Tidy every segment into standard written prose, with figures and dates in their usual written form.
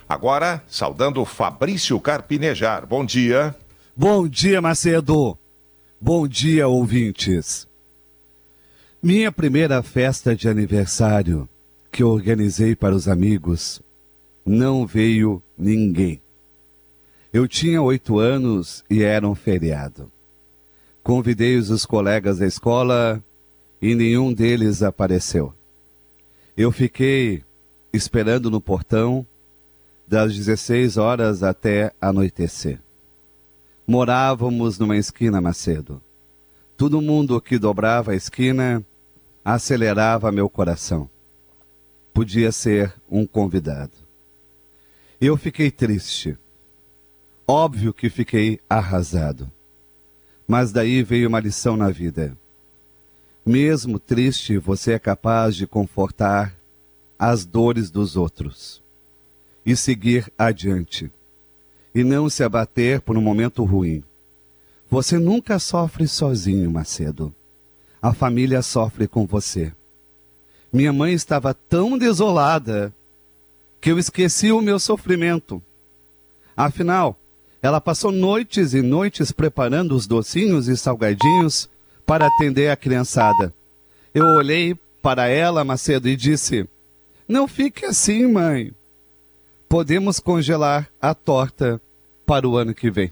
Agora, saudando Fabrício Carpinejar. Bom dia. Bom dia, Macedo. Bom dia, ouvintes. Minha primeira festa de aniversário que eu organizei para os amigos, não veio ninguém. Eu tinha 8 anos e era um feriado. Convidei os colegas da escola e nenhum deles apareceu. Eu fiquei esperando no portão das 16 horas até anoitecer. Morávamos numa esquina, Macedo. Todo mundo que dobrava a esquina acelerava meu coração. Podia ser um convidado. Eu fiquei triste. Óbvio que fiquei arrasado. Mas daí veio uma lição na vida. Mesmo triste, você é capaz de confortar as dores dos outros e seguir adiante. E não se abater por um momento ruim. Você nunca sofre sozinho, Macedo. A família sofre com você. Minha mãe estava tão desolada que eu esqueci o meu sofrimento. Afinal, ela passou noites e noites preparando os docinhos e salgadinhos para atender a criançada. Eu olhei para ela, Macedo, e disse: "Não fique assim, mãe. Podemos congelar a torta para o ano que vem."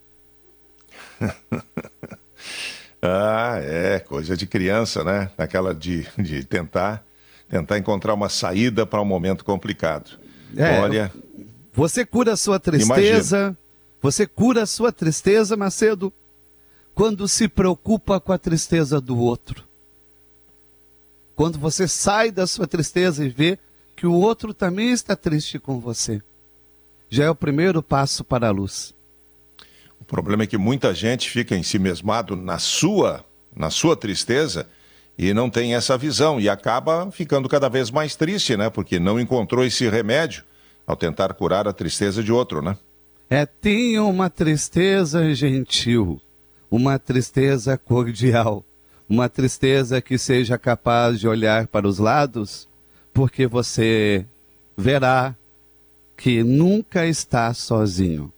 Coisa de criança, né? Aquela de tentar encontrar uma saída para um momento complicado. Olha, você cura a sua tristeza, imagina. Você cura a sua tristeza, Macedo, quando se preocupa com a tristeza do outro. Quando você sai da sua tristeza e vê que o outro também está triste com você. Já é o primeiro passo para a luz. O problema é que muita gente fica ensimesmado na sua tristeza e não tem essa visão e acaba ficando cada vez mais triste, né? Porque não encontrou esse remédio ao tentar curar a tristeza de outro, né? Tenha uma tristeza gentil, uma tristeza cordial, uma tristeza que seja capaz de olhar para os lados, porque você verá que nunca está sozinho.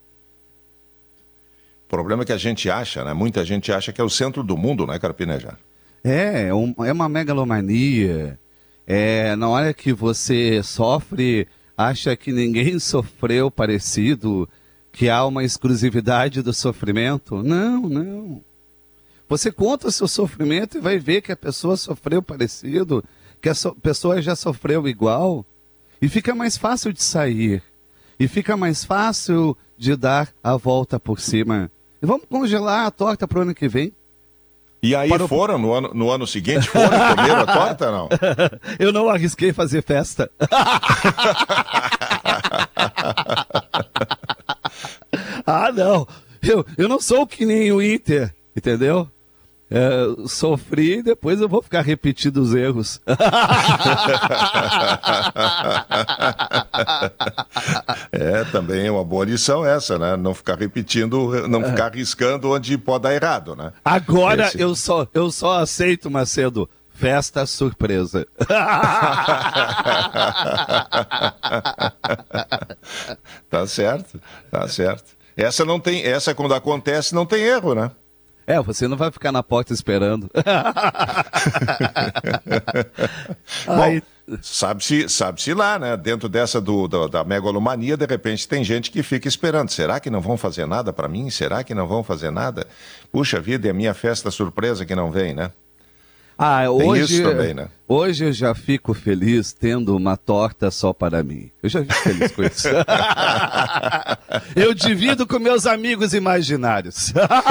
O problema é que a gente acha, né? Muita gente acha que é o centro do mundo, né, Carpinejar? É uma megalomania. Na hora que você sofre, acha que ninguém sofreu parecido, que há uma exclusividade do sofrimento. Não. Você conta o seu sofrimento e vai ver que a pessoa sofreu parecido, que a pessoa já sofreu igual. E fica mais fácil de sair. E fica mais fácil de dar a volta por cima. E vamos congelar a torta para o ano que vem. E aí foram, no ano seguinte, foram e comeram a torta, não? Eu não arrisquei fazer festa. Não. Eu não sou que nem o Inter, entendeu? Sofri e depois eu vou ficar repetindo os erros. Também é uma boa lição essa, né? Não ficar repetindo, não ficar arriscando onde pode dar errado, né? Agora eu só aceito, Macedo, festa surpresa. Tá certo. Essa quando acontece não tem erro, né? Você não vai ficar na porta esperando. Bom, sabe-se lá, né? Dentro dessa da megalomania, de repente tem gente que fica esperando. Será que não vão fazer nada para mim? Será que não vão fazer nada? Puxa vida, é a minha festa surpresa que não vem, né? Tem isso também, né? Hoje eu já fico feliz tendo uma torta só para mim. Eu já fico feliz com isso. Eu divido com meus amigos imaginários.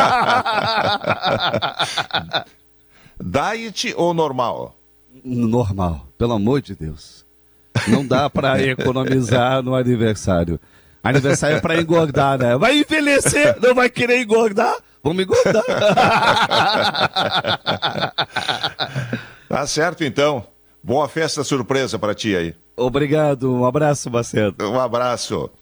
Diet ou normal? Normal, pelo amor de Deus. Não dá para economizar no aniversário. Aniversário é para engordar, né? Vai envelhecer, não vai querer engordar? Vamos engordar. Tá certo, então. Boa festa surpresa para ti aí. Obrigado, um abraço, Macedo. Um abraço.